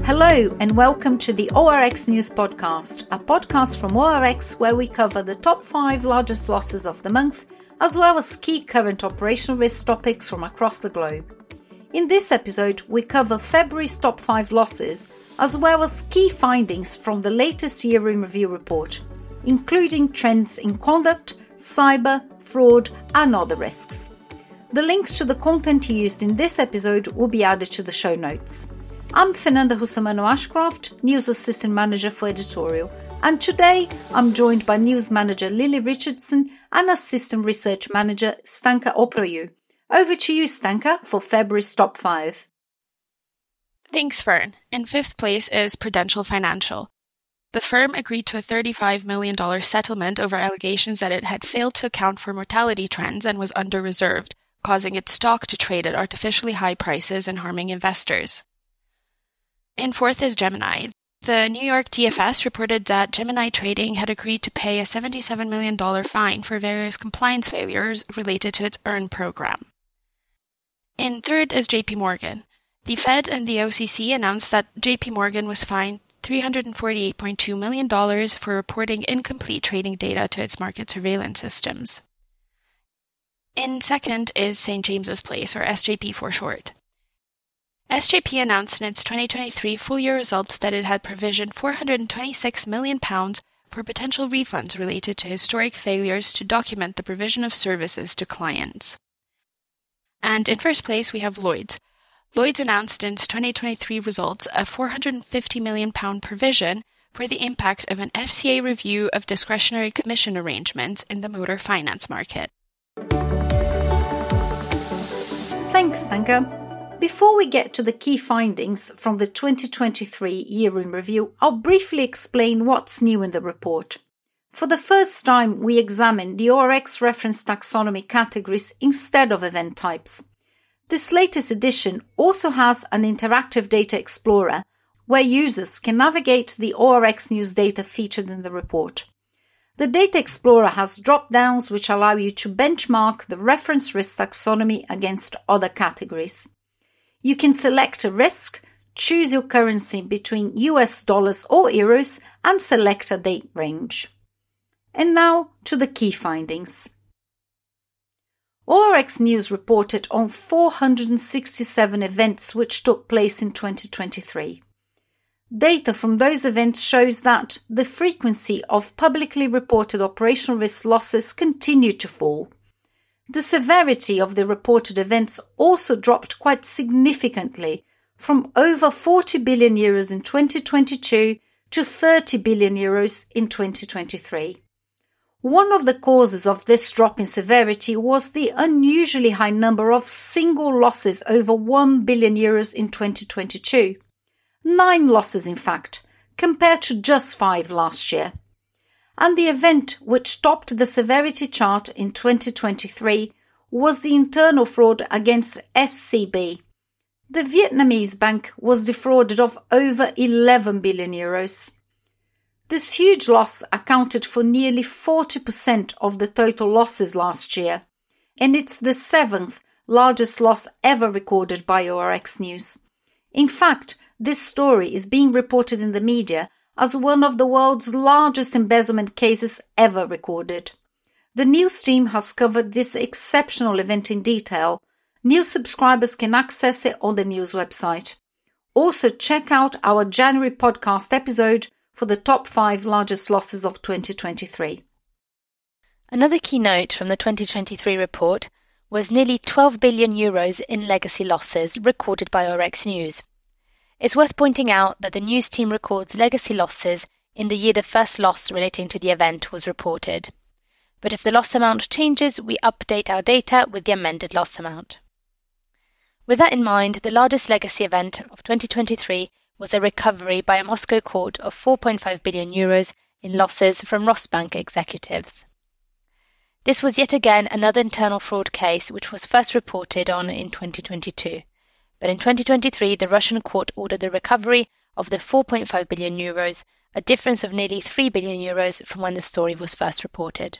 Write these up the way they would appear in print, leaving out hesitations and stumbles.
Hello and welcome to the ORX News Podcast, a podcast from ORX where we cover the top 5 largest losses of the month, as well as key current operational risk topics from across the globe. In this episode, we cover February's top 5 losses, as well as key findings from the latest year in review report, including trends in conduct, cyber, fraud, and other risks. The links to the content used in this episode will be added to the show notes. I'm Fernanda Russamano Ashcroft, News Assistant Manager for Editorial, and today I'm joined by News Manager Lily Richardson and Assistant Research Manager Stanka Oproyu. Over to you, Stanka, for February's top 5. Thanks, Fern. In 5th place is Prudential Financial. The firm agreed to a $35 million settlement over allegations that it had failed to account for mortality trends and was under-reserved, causing its stock to trade at artificially high prices and harming investors. In 4th is Gemini. The New York DFS reported that Gemini Trading had agreed to pay a $77 million fine for various compliance failures related to its EARN program. In 3rd is JP Morgan. The Fed and the OCC announced that JP Morgan was fined $348.2 million for reporting incomplete trading data to its market surveillance systems. In 2nd is St. James's Place, or SJP for short. SJP announced in its 2023 full-year results that it had provisioned £426 million for potential refunds related to historic failures to document the provision of services to clients. And in 1st place, we have Lloyds. Lloyds announced in its 2023 results a £450 million provision for the impact of an FCA review of discretionary commission arrangements in the motor finance market. Thanks, Stanka. Before we get to the key findings from the 2023 year in review, I'll briefly explain what's new in the report. For the first time, we examine the ORX reference taxonomy categories instead of event types. This latest edition also has an interactive data explorer where users can navigate the ORX news data featured in the report. The Data Explorer has drop-downs which allow you to benchmark the reference risk taxonomy against other categories. You can select a risk, choose your currency between US dollars or euros, and select a date range. And now to the key findings. ORX News reported on 467 events which took place in 2023. Data from those events shows that the frequency of publicly reported operational risk losses continued to fall. The severity of the reported events also dropped quite significantly from over 40 billion euros in 2022 to 30 billion euros in 2023. One of the causes of this drop in severity was the unusually high number of single losses over 1 billion euros in 2022. 9 losses, in fact, compared to just 5 last year. And the event which topped the severity chart in 2023 was the internal fraud against SCB. The Vietnamese bank was defrauded of over 11 billion euros. This huge loss accounted for nearly 40% of the total losses last year, and it's the 7th largest loss ever recorded by ORX News. In fact, this story is being reported in the media as one of the world's largest embezzlement cases ever recorded. The news team has covered this exceptional event in detail. News subscribers can access it on the news website. Also, check out our January podcast episode for the top 5 largest losses of 2023. Another key note from the 2023 report was nearly 12 billion euros in legacy losses recorded by ORX News. It's worth pointing out that the news team records legacy losses in the year the first loss relating to the event was reported. But if the loss amount changes, we update our data with the amended loss amount. With that in mind, the largest legacy event of 2023 was a recovery by a Moscow court of 4.5 billion euros in losses from Rosbank executives. This was yet again another internal fraud case which was first reported on in 2022. But in 2023, the Russian court ordered the recovery of the 4.5 billion euros, a difference of nearly 3 billion euros from when the story was first reported.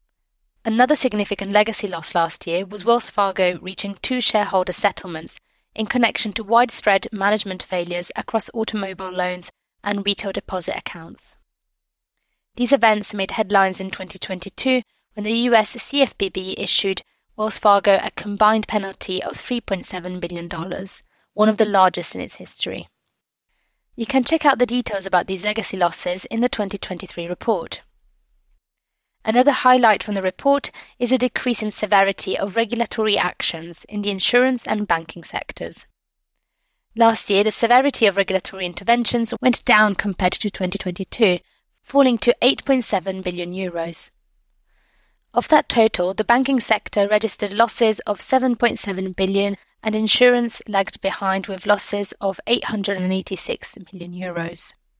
Another significant legacy loss last year was Wells Fargo reaching 2 shareholder settlements, in connection to widespread management failures across automobile loans and retail deposit accounts. These events made headlines in 2022 when the US CFPB issued Wells Fargo a combined penalty of $3.7 billion, one of the largest in its history. You can check out the details about these legacy losses in the 2023 report. Another highlight from the report is a decrease in severity of regulatory actions in the insurance and banking sectors. Last year, the severity of regulatory interventions went down compared to 2022, falling to €8.7 billion. Of that total, the banking sector registered losses of €7.7 billion and insurance lagged behind with losses of €886 million.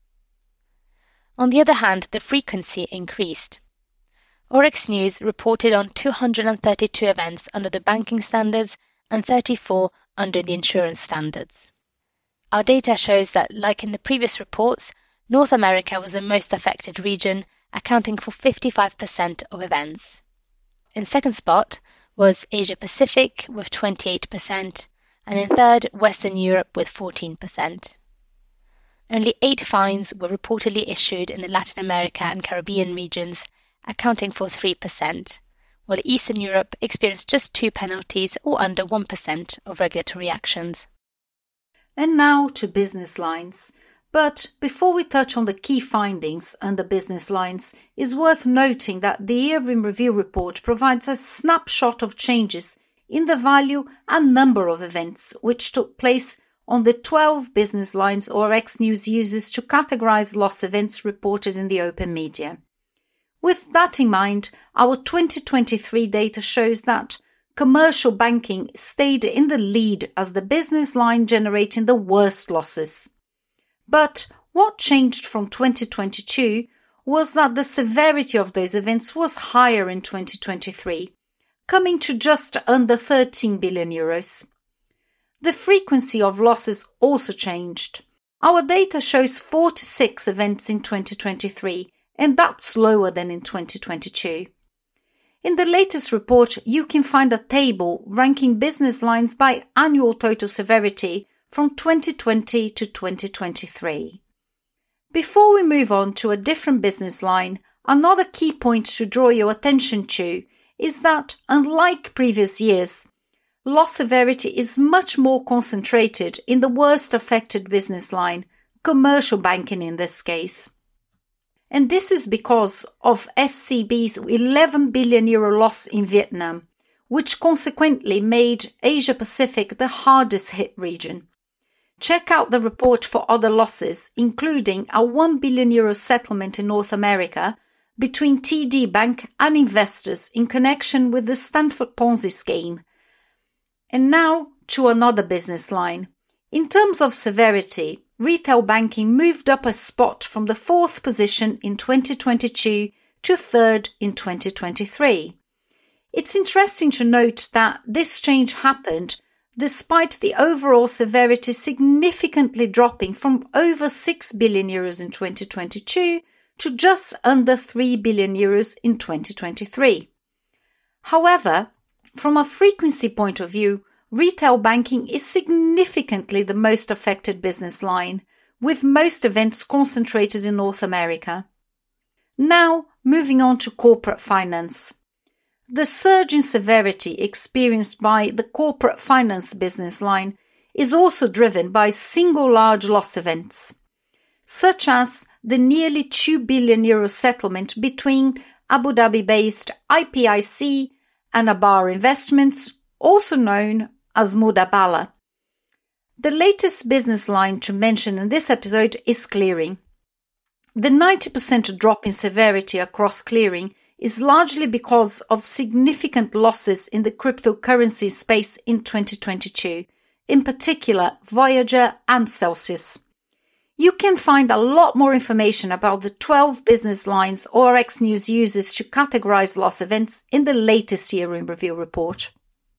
On the other hand, the frequency increased. Oryx News reported on 232 events under the banking standards and 34 under the insurance standards. Our data shows that, like in the previous reports, North America was the most affected region, accounting for 55% of events. In second spot was Asia Pacific with 28%, and in third, Western Europe with 14%. Only 8 fines were reportedly issued in the Latin America and Caribbean regions, accounting for 3%, while Eastern Europe experienced just 2 penalties or under 1% of regulatory actions. And now to business lines. But before we touch on the key findings under business lines, it's worth noting that the Year in Review report provides a snapshot of changes in the value and number of events which took place on the 12 business lines Oryx News uses to categorize loss events reported in the open media. With that in mind, our 2023 data shows that commercial banking stayed in the lead as the business line generating the worst losses. But what changed from 2022 was that the severity of those events was higher in 2023, coming to just under €13 billion. The frequency of losses also changed. Our data shows 46 events in 2023, and that's lower than in 2022. In the latest report, you can find a table ranking business lines by annual total severity from 2020 to 2023. Before we move on to a different business line, another key point to draw your attention to is that, unlike previous years, loss severity is much more concentrated in the worst affected business line, commercial banking in this case. And this is because of SCB's €11 billion loss in Vietnam, which consequently made Asia Pacific the hardest hit region. Check out the report for other losses, including a €1 billion settlement in North America between TD Bank and investors in connection with the Stanford Ponzi scheme. And now to another business line. In terms of severity, retail banking moved up a spot from the 4th position in 2022 to 3rd in 2023. It's interesting to note that this change happened despite the overall severity significantly dropping from over €6 billion in 2022 to just under €3 billion in 2023. However, from a frequency point of view, retail banking is significantly the most affected business line, with most events concentrated in North America. Now, moving on to corporate finance. The surge in severity experienced by the corporate finance business line is also driven by single large loss events, such as the nearly €2 billion settlement between Abu Dhabi-based IPIC and Abar Investments, also known as Mudabala. The latest business line to mention in this episode is clearing. The 90% drop in severity across clearing is largely because of significant losses in the cryptocurrency space in 2022, in particular Voyager and Celsius. You can find a lot more information about the 12 business lines Oryx News uses to categorize loss events in the latest Year in Review report.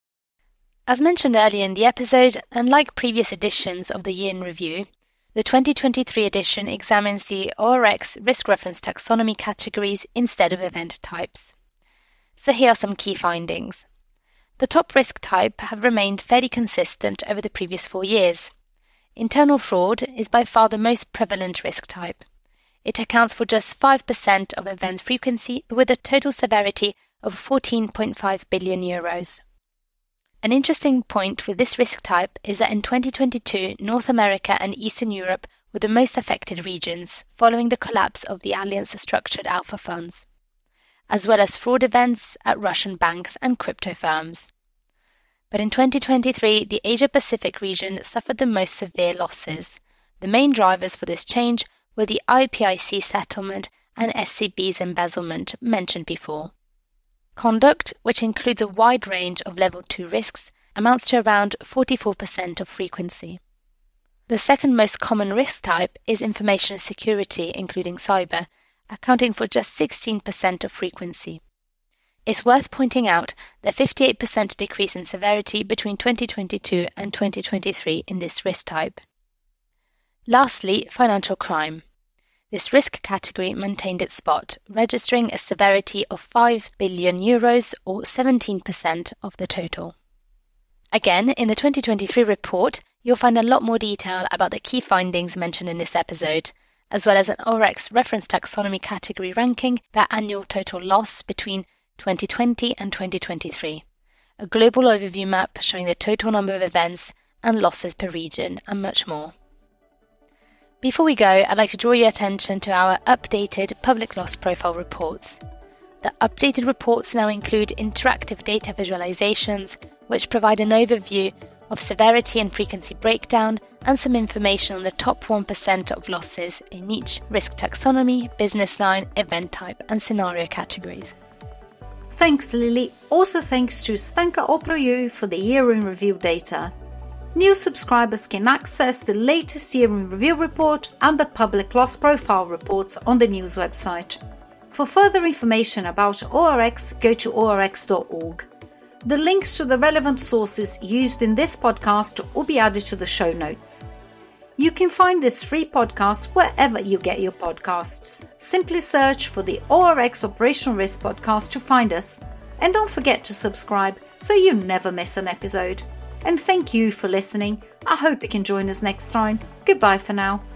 As mentioned earlier in the episode, unlike previous editions of the Year in Review, the 2023 edition examines the ORX risk reference taxonomy categories instead of event types. So here are some key findings. The top risk type have remained fairly consistent over the previous 4 years. Internal fraud is by far the most prevalent risk type. It accounts for just 5% of event frequency, but with a total severity of 14.5 billion euros. An interesting point with this risk type is that in 2022, North America and Eastern Europe were the most affected regions, following the collapse of the Allianz Structured Alpha funds, as well as fraud events at Russian banks and crypto firms. But in 2023, the Asia-Pacific region suffered the most severe losses. The main drivers for this change were the IPIC settlement and SCB's embezzlement mentioned before. Conduct, which includes a wide range of level 2 risks, amounts to around 44% of frequency. The second most common risk type is information security, including cyber, accounting for just 16% of frequency. It's worth pointing out the 58% decrease in severity between 2022 and 2023 in this risk type. Lastly, financial crime. This risk category maintained its spot, registering a severity of 5 billion euros or 17% of the total. Again, in the 2023 report, you'll find a lot more detail about the key findings mentioned in this episode, as well as an ORX reference taxonomy category ranking per annual total loss between 2020 and 2023, a global overview map showing the total number of events and losses per region, and much more. Before we go, I'd like to draw your attention to our updated public loss profile reports. The updated reports now include interactive data visualizations, which provide an overview of severity and frequency breakdown and some information on the top 1% of losses in each risk taxonomy, business line, event type, and scenario categories. Thanks, Lily. Also thanks to Stanka Oproju for the year in review data. New subscribers can access the latest year in review report and the public loss profile reports on the news website. For further information about ORX, go to orx.org. The links to the relevant sources used in this podcast will be added to the show notes. You can find this free podcast wherever you get your podcasts. Simply search for the ORX Operational Risk Podcast to find us. And don't forget to subscribe so you never miss an episode. And thank you for listening. I hope you can join us next time. Goodbye for now.